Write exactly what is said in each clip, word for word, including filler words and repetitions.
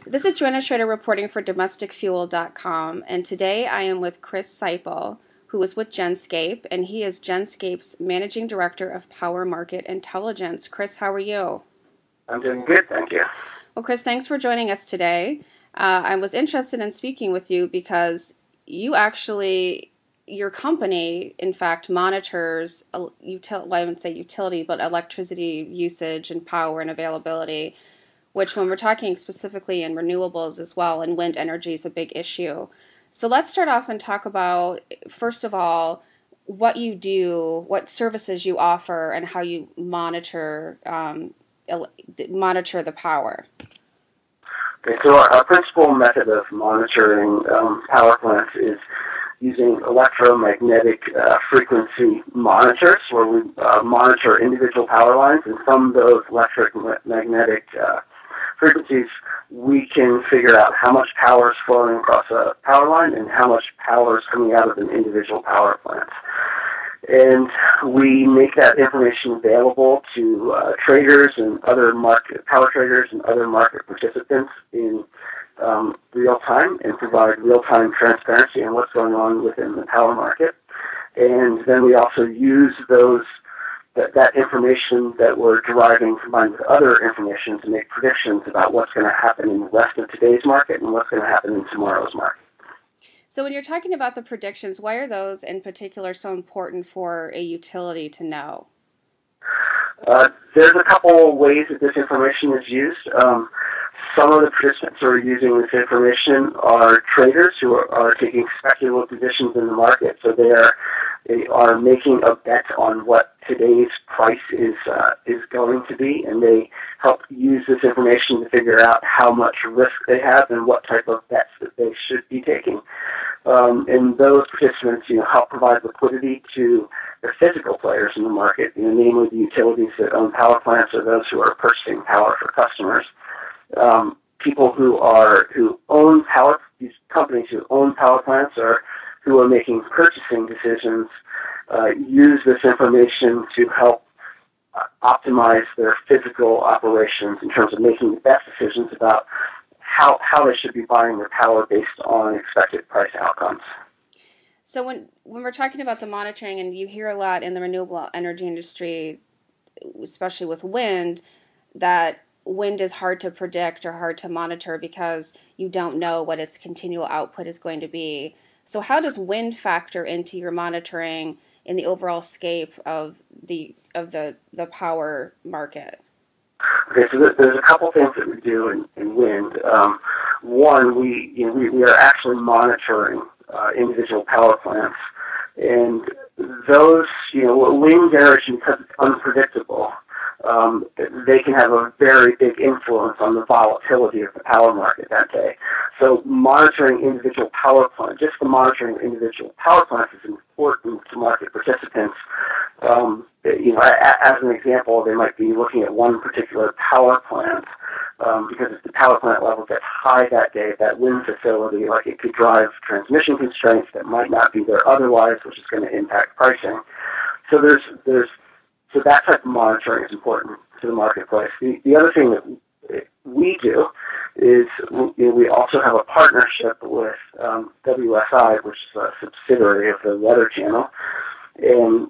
This is Joanna Schrader reporting for domestic fuel dot com, and today I am with Chris Seipel, who is with Genscape, and he is Genscape's Managing Director of Power Market Intelligence. Chris, how are you? I'm doing good, thank you. Well, Chris, thanks for joining us today. Uh, I was interested in speaking with you because you actually, your company, in fact, monitors, util- well, I wouldn't say utility, but electricity usage and power and availability, which when we're talking specifically in renewables as well, and wind energy is a big issue. So let's start off and talk about, first of all, what you do, what services you offer, and how you monitor um, monitor the power. Okay, so our, our principal method of monitoring um, power plants is using electromagnetic uh, frequency monitors, where we uh, monitor individual power lines, and from those electromagnetic uh, frequencies, we can figure out how much power is flowing across a power line and how much power is coming out of an individual power plant. And we make that information available to uh, traders and other market power traders and other market participants in um, real time, and provide real time transparency on what's going on within the power market. And then we also use those that, that information that we're deriving combined with other information to make predictions about what's going to happen in the rest of today's market and what's going to happen in tomorrow's market. So when you're talking about the predictions, why are those in particular so important for a utility to know? Uh, there's a couple ways that this information is used. Um, some of the participants who are using this information are traders who are, are taking speculative positions in the market. So they are they are making a bet on what today's price is uh, is going to be, and they help use this information to figure out how much risk they have and what type of bets that they should be taking. Um, and those participants, you know, help provide liquidity to the physical players in the market, you know, namely the utilities that own power plants or those who are purchasing power for customers. Um, people who are who own power, these companies who own power plants or who are making purchasing decisions, uh, use this information to help uh, optimize their physical operations in terms of making the best decisions about how how they should be buying their power based on expected price outcomes. So when when we're talking about the monitoring, and you hear a lot in the renewable energy industry, especially with wind, that wind is hard to predict or hard to monitor because you don't know what its continual output is going to be. So how does wind factor into your monitoring in the overall scape of the of the, the power market? Okay, so there's a couple things that we do in, in wind. Um, one, we, you know, we we are actually monitoring uh, individual power plants, and those, you know, wind generation, because it's unpredictable, um, they can have a very big influence on the volatility of the power market that day. So monitoring individual power plants, just the monitoring of individual power plants is important to market participants. Um, you know, a, as an example, they might be looking at one particular power plant, um, because if the power plant level gets high that day, that wind facility, like it could drive transmission constraints that might not be there otherwise, which is going to impact pricing. So there's there's so that type of monitoring is important to the marketplace. The, the other thing that we do is, you know, we also have a partnership with um, W S I, which is a subsidiary of the Weather Channel, and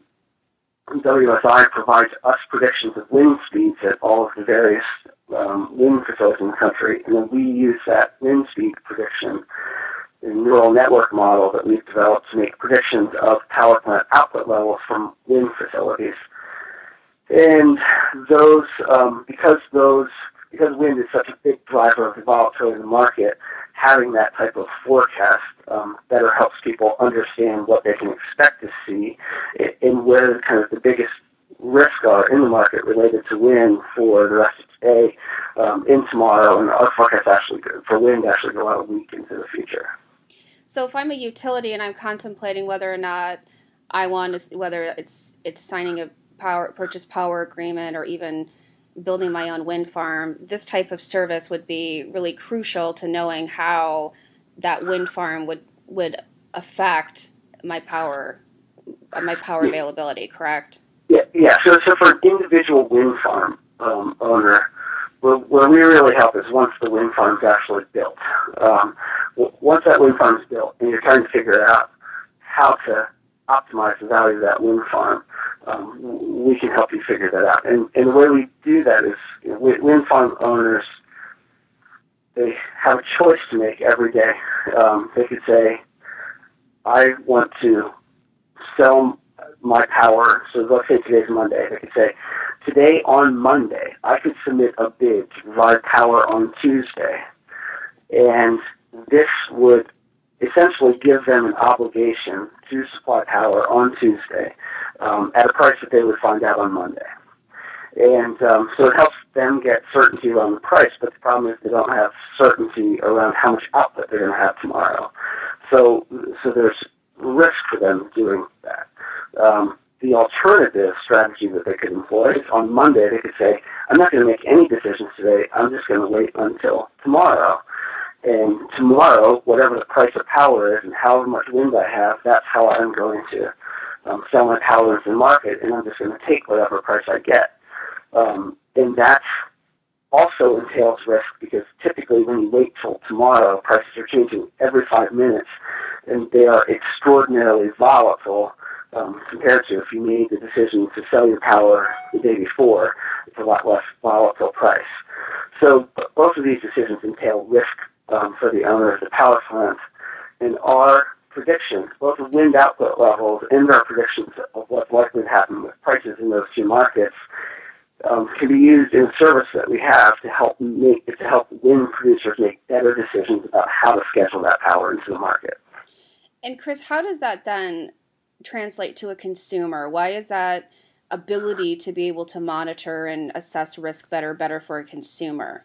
W S I provides us predictions of wind speeds at all of the various um, wind facilities in the country, and then we use that wind speed prediction in neural network model that we've developed to make predictions of power plant output levels from wind facilities. And those, um, because those, because wind is such a big driver of the volatility in the market, having that type of forecast um, better helps people understand what they can expect to see and where kind of the biggest risks are in the market related to wind for the rest of today, um, in tomorrow, and our forecast actually for wind actually go out a week into the future. So if I'm a utility and I'm contemplating whether or not I want to, whether it's it's signing a power purchase power agreement or even building my own wind farm, this type of service would be really crucial to knowing how that wind farm would would affect my power my power Yeah, availability. Correct? yeah. yeah. So, so for an individual wind farm um, owner, where, where we really help is once the wind farm's actually built. Um, w- once that wind farm's built and you're trying to figure out how to optimize the value of that wind farm, um, we can help you figure that out. And, and the way we do that is, you know, wind farm owners, they have a choice to make every day. Um, they could say, I want to sell my power. So let's say today's Monday. They could say, today on Monday, I could submit a bid to provide power on Tuesday. And this would essentially give them an obligation to supply power on Tuesday um, at a price that they would find out on Monday. And um, so it helps them get certainty around the price, but the problem is they don't have certainty around how much output they're going to have tomorrow. So, so there's risk for them doing that. Um, the alternative strategy that they could employ is on Monday they could say, I'm not going to make any decisions today, I'm just going to wait until tomorrow. And tomorrow, whatever the price of power is and however much wind I have, that's how I'm going to um, sell my power into the market, and I'm just going to take whatever price I get. Um, and that also entails risk because typically when you wait till tomorrow, prices are changing every five minutes, and they are extraordinarily volatile um, compared to if you made the decision to sell your power the day before. It's a lot less volatile price. So both of these decisions entail risk um, for the owner of the power plant, and our predictions, both of wind output levels and our predictions of what's likely to happen with prices in those two markets, Um, can be used in a service that we have to help make to help wind producers make better decisions about how to schedule that power into the market. And Chris, how does that then translate to a consumer? Why is that ability to be able to monitor and assess risk better better for a consumer?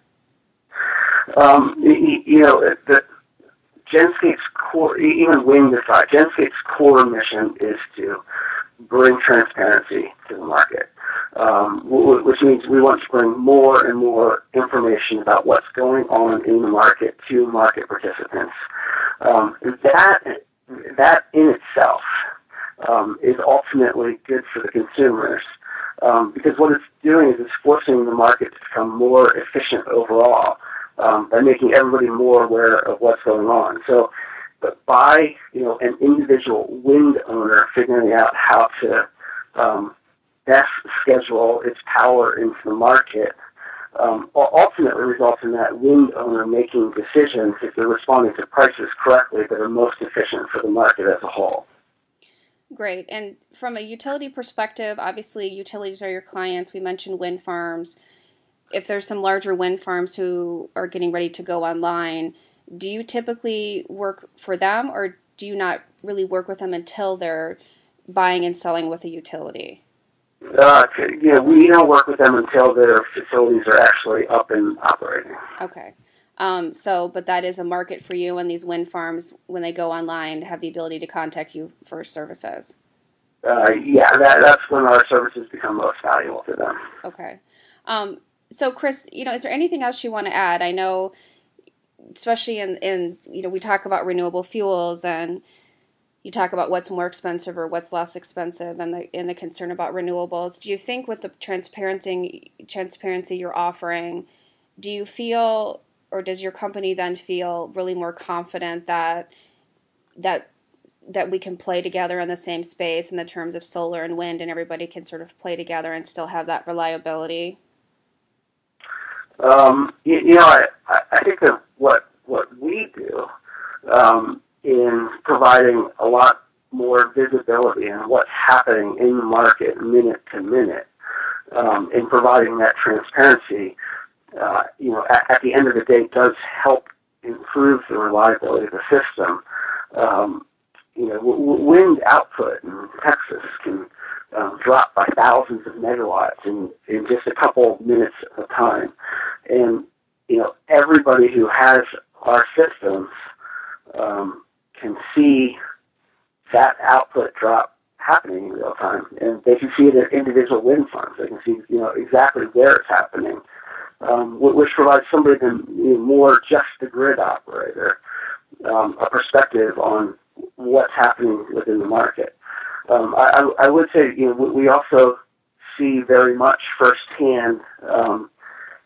Um, you, you know, the Genscape's core, even wind aside, Genscape's core mission is to bring transparency to the market. Um, which means we want to bring more and more information about what's going on in the market to market participants. Um, that that in itself um, is ultimately good for the consumers um, because what it's doing is it's forcing the market to become more efficient overall um, by making everybody more aware of what's going on. So, but by you know an individual wind owner figuring out how to um, best schedule its power into the market um, ultimately results in that wind owner making decisions if they're responding to prices correctly that are most efficient for the market as a whole. Great. And from a utility perspective, obviously utilities are your clients. We mentioned wind farms. If there's some larger wind farms who are getting ready to go online, do you typically work for them, or do you not really work with them until they're buying and selling with a utility? Uh, you know, we don't work with them until their facilities are actually up and operating. Okay. Um, so, but that is a market for you, and these wind farms, when they go online, have the ability to contact you for services. Uh, yeah, that, that's when our services become most valuable to them. Okay. Um, so, Chris, you know, is there anything else you want to add? I know, especially in, in, you know, we talk about renewable fuels and you talk about what's more expensive or what's less expensive and the and the concern about renewables. Do you think with the transparency transparency you're offering, do you feel or does your company then feel really more confident that that that we can play together in the same space in the terms of solar and wind and everybody can sort of play together and still have that reliability? Um, you, you know, I, I think that what what we do um, in providing a lot more visibility on what's happening in the market minute to minute, um, in providing that transparency, uh, you know, at, at the end of the day does help improve the reliability of the system. Um, you know, w- w- wind output in Texas can um, drop by thousands of megawatts in, in just a couple minutes of time. And, you know, everybody who has our systems um, can see that output drop happening in real time, and they can see it at individual wind farms. They can see, you know, exactly where it's happening, um, which provides somebody than you know, more just the grid operator um, a perspective on what's happening within the market. Um, I, I would say, you know, we also see very much firsthand um,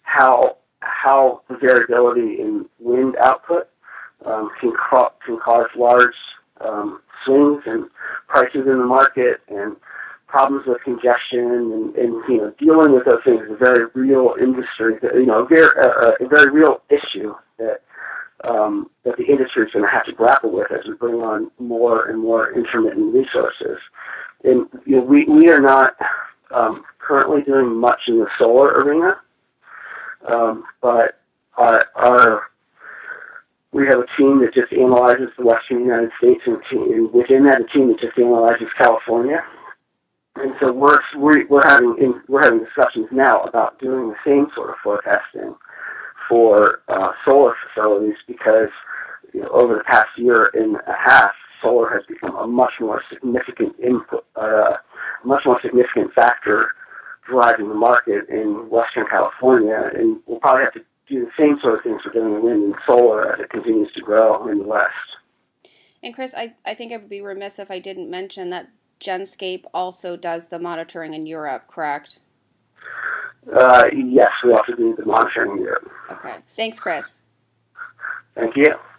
how how the variability in wind output um, can, ca- can cause large um, swings in prices in the market and problems with congestion and, and you know dealing with those things is a very real industry, that, you know, a very, uh, a very real issue that um, that the industry is going to have to grapple with as we bring on more and more intermittent resources. And you know, we we are not um, currently doing much in the solar arena, um, but our, our we have a team that just analyzes the Western United States, and, and within that, a team that just analyzes California. And so we're we're having we're having discussions now about doing the same sort of forecasting for uh, solar facilities, because you know, over the past year and a half, solar has become a much more significant input, uh, much more significant factor driving the market in Western California, and we'll probably have to do the same sort of things we're doing in wind and solar as it continues to grow in the West. And Chris, I, I think I would be remiss if I didn't mention that Genscape also does the monitoring in Europe, correct? Uh, yes, we also do the monitoring in Europe. Okay. Thanks, Chris. Thank you.